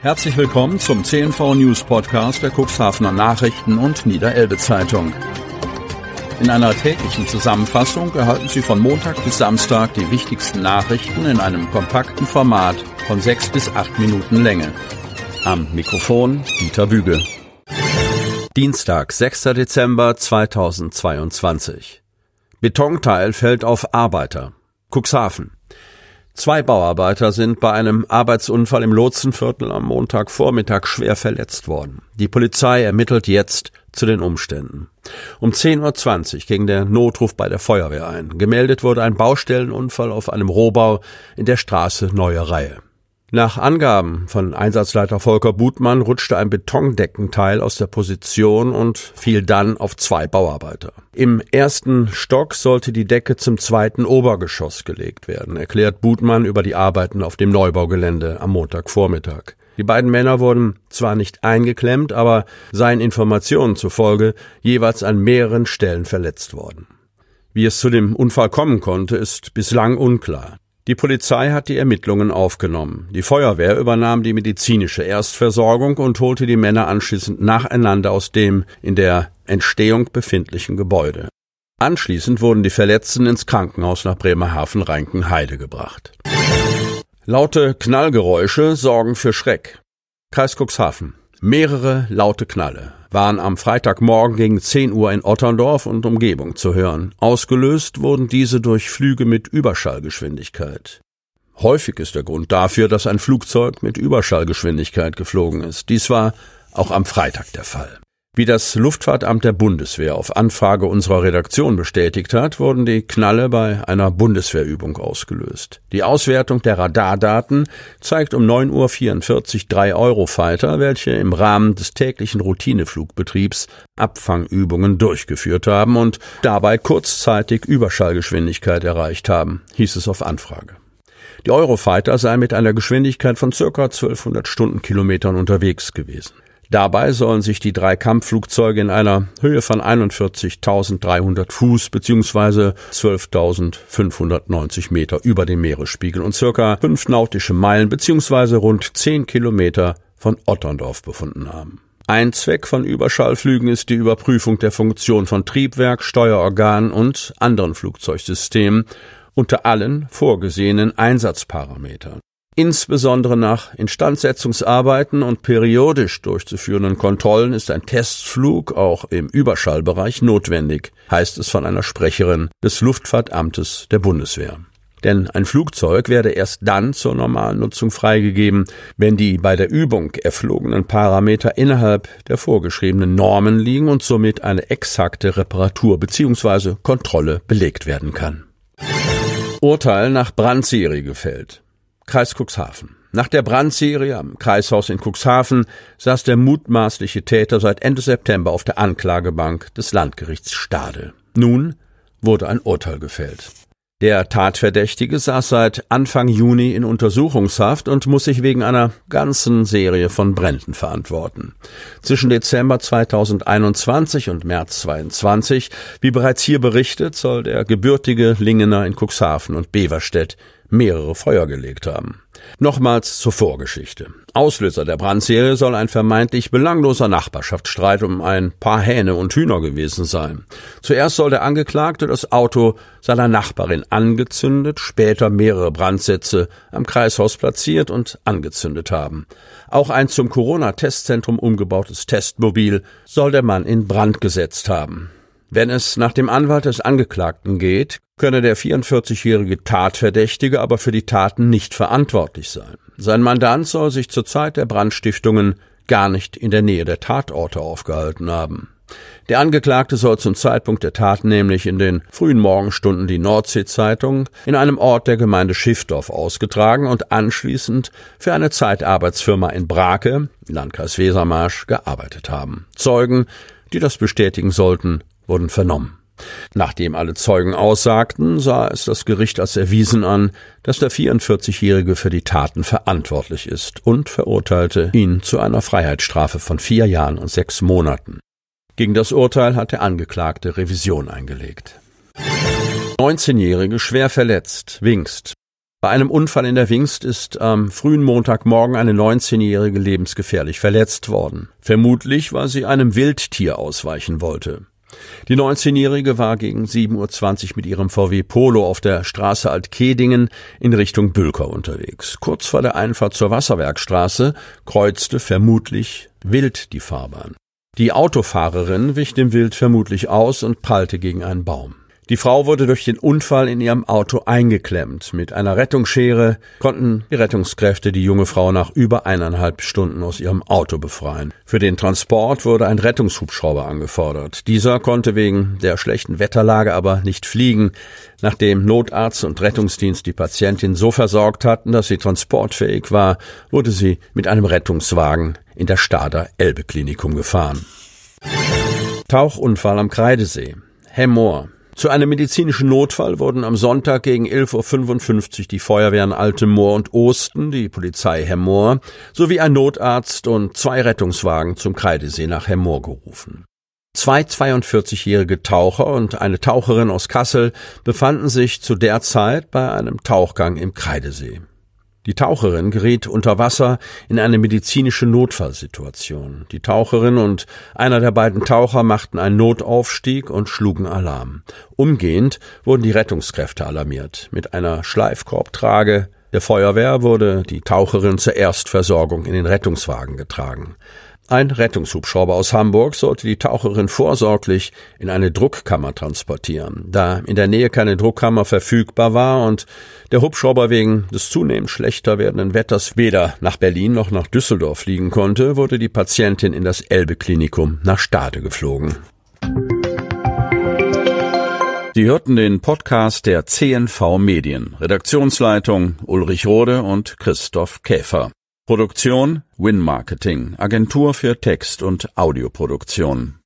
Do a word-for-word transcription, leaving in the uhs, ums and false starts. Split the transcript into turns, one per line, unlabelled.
Herzlich willkommen zum C N V News Podcast der Cuxhavener Nachrichten und Niederelbe Zeitung. In einer täglichen Zusammenfassung erhalten Sie von Montag bis Samstag die wichtigsten Nachrichten in einem kompakten Format von sechs bis acht Minuten Länge. Am Mikrofon Dieter Büge. Dienstag, sechster Dezember zweitausendzweiundzwanzig. Betonteil fällt auf Arbeiter. Cuxhaven. Zwei Bauarbeiter sind bei einem Arbeitsunfall im Lotsenviertel am Montagvormittag schwer verletzt worden. Die Polizei ermittelt jetzt zu den Umständen. Um zehn Uhr zwanzig ging der Notruf bei der Feuerwehr ein. Gemeldet wurde ein Baustellenunfall auf einem Rohbau in der Straße Neue Reihe. Nach Angaben von Einsatzleiter Volker Butmann rutschte ein Betondeckenteil aus der Position und fiel dann auf zwei Bauarbeiter. Im ersten Stock sollte die Decke zum zweiten Obergeschoss gelegt werden, erklärt Butmann über die Arbeiten auf dem Neubaugelände am Montagvormittag. Die beiden Männer wurden zwar nicht eingeklemmt, aber seien Informationen zufolge jeweils an mehreren Stellen verletzt worden. Wie es zu dem Unfall kommen konnte, ist bislang unklar. Die Polizei hat die Ermittlungen aufgenommen. Die Feuerwehr übernahm die medizinische Erstversorgung und holte die Männer anschließend nacheinander aus dem in der Entstehung befindlichen Gebäude. Anschließend wurden die Verletzten ins Krankenhaus nach Bremerhaven-Reinkenheide gebracht. Laute Knallgeräusche sorgen für Schreck. Kreis Cuxhaven. Mehrere laute Knalle waren am Freitagmorgen gegen zehn Uhr in Otterndorf und Umgebung zu hören. Ausgelöst wurden diese durch Flüge mit Überschallgeschwindigkeit. Häufig ist der Grund dafür, dass ein Flugzeug mit Überschallgeschwindigkeit geflogen ist. Dies war auch am Freitag der Fall. Wie das Luftfahrtamt der Bundeswehr auf Anfrage unserer Redaktion bestätigt hat, wurden die Knalle bei einer Bundeswehrübung ausgelöst. Die Auswertung der Radardaten zeigt um neun Uhr vierundvierzig drei Eurofighter, welche im Rahmen des täglichen Routineflugbetriebs Abfangübungen durchgeführt haben und dabei kurzzeitig Überschallgeschwindigkeit erreicht haben, hieß es auf Anfrage. Die Eurofighter seien mit einer Geschwindigkeit von ca. zwölfhundert Stundenkilometern unterwegs gewesen. Dabei sollen sich die drei Kampfflugzeuge in einer Höhe von einundvierzigtausenddreihundert Fuß bzw. zwölftausendfünfhundertneunzig Meter über dem Meeresspiegel und circa fünf nautische Meilen bzw. rund zehn Kilometer von Otterndorf befunden haben. Ein Zweck von Überschallflügen ist die Überprüfung der Funktion von Triebwerk, Steuerorganen und anderen Flugzeugsystemen unter allen vorgesehenen Einsatzparametern. Insbesondere nach Instandsetzungsarbeiten und periodisch durchzuführenden Kontrollen ist ein Testflug auch im Überschallbereich notwendig, heißt es von einer Sprecherin des Luftfahrtamtes der Bundeswehr. Denn ein Flugzeug werde erst dann zur normalen Nutzung freigegeben, wenn die bei der Übung erflogenen Parameter innerhalb der vorgeschriebenen Normen liegen und somit eine exakte Reparatur bzw. Kontrolle belegt werden kann. Urteil nach Brandserie gefällt. Kreis Cuxhaven. Nach der Brandserie am Kreishaus in Cuxhaven saß der mutmaßliche Täter seit Ende September auf der Anklagebank des Landgerichts Stade. Nun wurde ein Urteil gefällt. Der Tatverdächtige saß seit Anfang Juni in Untersuchungshaft und muss sich wegen einer ganzen Serie von Bränden verantworten. Zwischen Dezember zweitausendeinundzwanzig und März zweiundzwanzig, wie bereits hier berichtet, soll der gebürtige Lingener in Cuxhaven und Beverstedt mehrere Feuer gelegt haben. Nochmals zur Vorgeschichte. Auslöser der Brandserie soll ein vermeintlich belangloser Nachbarschaftsstreit um ein paar Hähne und Hühner gewesen sein. Zuerst soll der Angeklagte das Auto seiner Nachbarin angezündet, später mehrere Brandsätze am Kreishaus platziert und angezündet haben. Auch ein zum Corona-Testzentrum umgebautes Testmobil soll der Mann in Brand gesetzt haben. Wenn es nach dem Anwalt des Angeklagten geht, könne der vierundvierzigjährige Tatverdächtige aber für die Taten nicht verantwortlich sein. Sein Mandant soll sich zur Zeit der Brandstiftungen gar nicht in der Nähe der Tatorte aufgehalten haben. Der Angeklagte soll zum Zeitpunkt der Tat nämlich in den frühen Morgenstunden die Nordsee-Zeitung in einem Ort der Gemeinde Schiffdorf ausgetragen und anschließend für eine Zeitarbeitsfirma in Brake, Landkreis Wesermarsch, gearbeitet haben. Zeugen, die das bestätigen sollten, wurden vernommen. Nachdem alle Zeugen aussagten, sah es das Gericht als erwiesen an, dass der vierundvierzigjährige für die Taten verantwortlich ist und verurteilte ihn zu einer Freiheitsstrafe von vier Jahren und sechs Monaten. Gegen das Urteil hat der Angeklagte Revision eingelegt. neunzehnjährige schwer verletzt, Wingst. Bei einem Unfall in der Wingst ist am frühen Montagmorgen eine neunzehnjährige lebensgefährlich verletzt worden. Vermutlich, weil sie einem Wildtier ausweichen wollte. Die neunzehnjährige war gegen sieben Uhr zwanzig mit ihrem V W Polo auf der Straße Altkedingen in Richtung Bülker unterwegs. Kurz vor der Einfahrt zur Wasserwerkstraße kreuzte vermutlich wild die Fahrbahn. Die Autofahrerin wich dem Wild vermutlich aus und prallte gegen einen Baum. Die Frau wurde durch den Unfall in ihrem Auto eingeklemmt. Mit einer Rettungsschere konnten die Rettungskräfte die junge Frau nach über eineinhalb Stunden aus ihrem Auto befreien. Für den Transport wurde ein Rettungshubschrauber angefordert. Dieser konnte wegen der schlechten Wetterlage aber nicht fliegen, nachdem Notarzt und Rettungsdienst die Patientin so versorgt hatten, dass sie transportfähig war, wurde sie mit einem Rettungswagen in der Stader Elbe-Klinikum gefahren. Tauchunfall am Kreidesee. Hemmoor. Zu einem medizinischen Notfall wurden am Sonntag gegen elf Uhr fünfundfünfzig die Feuerwehren Altemoor und Osten, die Polizei Hemmoor sowie ein Notarzt und zwei Rettungswagen zum Kreidesee nach Hemmoor gerufen. Zwei zweiundvierzigjährige Taucher und eine Taucherin aus Kassel befanden sich zu der Zeit bei einem Tauchgang im Kreidesee. Die Taucherin geriet unter Wasser in eine medizinische Notfallsituation. Die Taucherin und einer der beiden Taucher machten einen Notaufstieg und schlugen Alarm. Umgehend wurden die Rettungskräfte alarmiert. Mit einer Schleifkorbtrage der Feuerwehr wurde die Taucherin zur Erstversorgung in den Rettungswagen getragen. Ein Rettungshubschrauber aus Hamburg sollte die Taucherin vorsorglich in eine Druckkammer transportieren. Da in der Nähe keine Druckkammer verfügbar war und der Hubschrauber wegen des zunehmend schlechter werdenden Wetters weder nach Berlin noch nach Düsseldorf fliegen konnte, wurde die Patientin in das Elbe-Klinikum nach Stade geflogen. Sie hörten den Podcast der C N V Medien. Redaktionsleitung Ulrich Rode und Christoph Käfer. Produktion Win Marketing, Agentur für Text- und Audioproduktion.